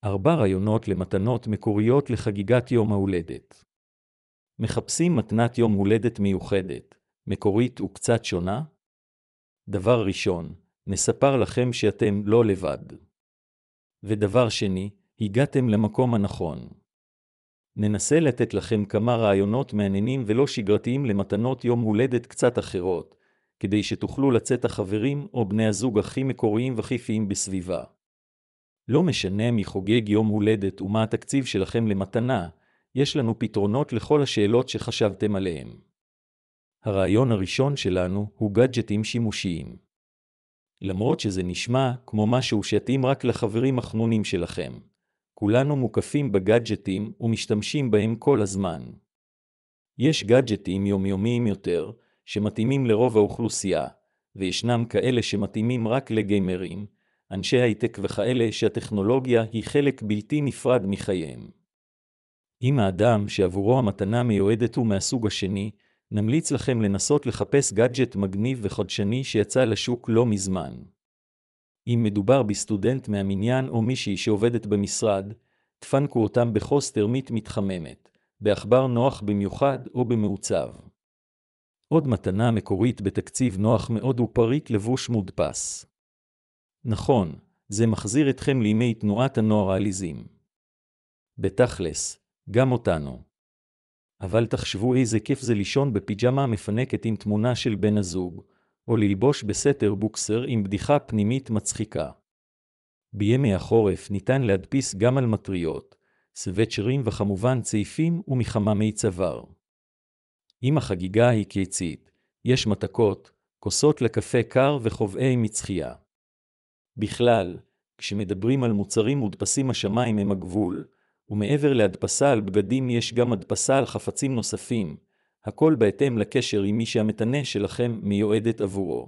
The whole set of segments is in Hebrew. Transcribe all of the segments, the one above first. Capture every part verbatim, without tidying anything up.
ארבע רעיונות למתנות מקוריות לחגיגת יום ההולדת. מחפשים מתנת יום הולדת מיוחדת, מקורית וקצת שונה? דבר ראשון, נספר לכם שאתם לא לבד. ודבר שני, הגעתם למקום הנכון. ננסה לתת לכם כמה רעיונות מעניינים ולא שגרתיים למתנות יום הולדת קצת אחרות, כדי שתוכלו לצאת החברים או בני הזוג הכי מקוריים וחיפיים בסביבה. לא משנה מי חוגג יום הולדת ומה התקציב שלכם למתנה, יש לנו פתרונות לכל השאלות שחשבתם עליהם. הרעיון הראשון שלנו הוא גאדג'טים שימושיים. למרות שזה נשמע כמו משהו שיתאים רק לחברים החנונים שלכם, כולנו מוקפים בגאדג'טים ומשתמשים בהם כל הזמן. יש גאדג'טים יומיומיים יותר, שמתאימים לרוב האוכלוסייה, וישנם כאלה שמתאימים רק לגיימרים, אנשי הייטק וכאלה שהטכנולוגיה היא חלק בלתי נפרד מחייהם. אם האדם שעבורו המתנה מיועדת הוא מהסוג השני, נמליץ לכם לנסות לחפש גאדג'ט מגניב וחדשני שיצא לשוק לא מזמן. אם מדובר בסטודנט מהמניין או מישהי שעובדת במשרד, תפנקו אותם בחוס תרמית מתחממת, בעכבר נוח במיוחד או במעוצב. עוד מתנה מקורית בתקציב נוח מאוד הוא פריט לבוש מודפס. נכון, זה מחזיר אתכם לימי תנועת הנוער העליזים. בתכלס, גם אותנו. אבל תחשבו איזה כיף זה לישון בפיג'מה מפנקת עם תמונה של בן הזוג, או ללבוש בסתר בוקסר עם בדיחה פנימית מצחיקה. בימי החורף ניתן להדפיס גם על מטריות, סוויצ'רים וכמובן צעיפים ומחממי צוואר. אם החגיגה היא קיצית, יש מתקות, כוסות לקפה קר וחובעי מצחייה. בכלל, כשמדברים על מוצרים מודפסים השמיים הם הגבול, ומעבר להדפסה על בגדים יש גם הדפסה על חפצים נוספים, הכל בהתאם לקשר עם מי שהמתנה שלכם מיועדת עבורו.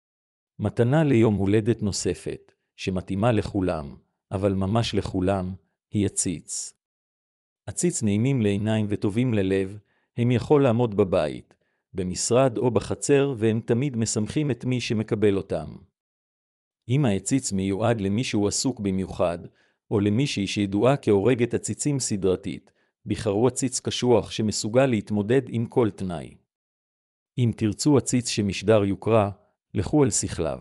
מתנה ליום הולדת נוספת, שמתאימה לכולם, אבל ממש לכולם, היא הציץ. הציץ נעימים לעיניים וטובים ללב, הם יכול לעמוד בבית, במשרד או בחצר והם תמיד משמחים את מי שמקבל אותם. אם העציץ מיועד למישהו עסוק במיוחד, או למישהי שידועה כהורגת עציצים סדרתית, בחרו עציץ קשוח שמסוגל להתמודד עם כל תנאי. אם תרצו עציץ שמשדר יוקרה, לכו על שכליו.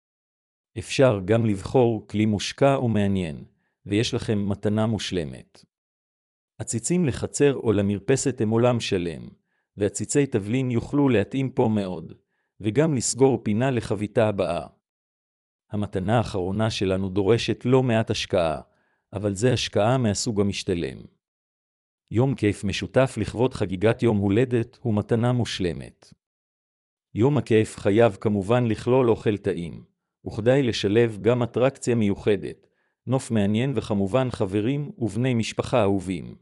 אפשר גם לבחור כלי מושקע ומעניין, ויש לכם מתנה מושלמת. עציצים לחצר או למרפסת הם עולם שלם, ועציצי תבלין יוכלו להתאים פה מאוד, וגם לסגור פינה לחביתה הבאה. המתנה האחרונה שלנו דורשת לא מעט השקעה, אבל זה השקעה מהסוג המשתלם. יום כיף משותף לכבוד חגיגת יום הולדת הוא מתנה מושלמת. יום הכיף חייב כמובן לכלול אוכל טעים, וכדאי לשלב גם אטרקציה מיוחדת, נוף מעניין וכמובן חברים ובני משפחה אהובים.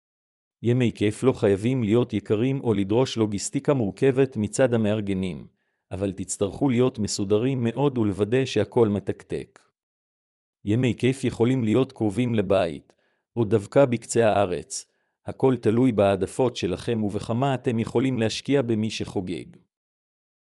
ימי כיף לא חייבים להיות יקרים או לדרוש לוגיסטיקה מורכבת מצד המארגנים, אבל תצטרכו להיות מסודרים מאוד ולוודא שהכל מתקתק. ימי כיף יכולים להיות קרובים לבית, או דווקא בקצה הארץ, הכל תלוי בהעדפות שלכם ובכמה אתם יכולים להשקיע במי שחוגג.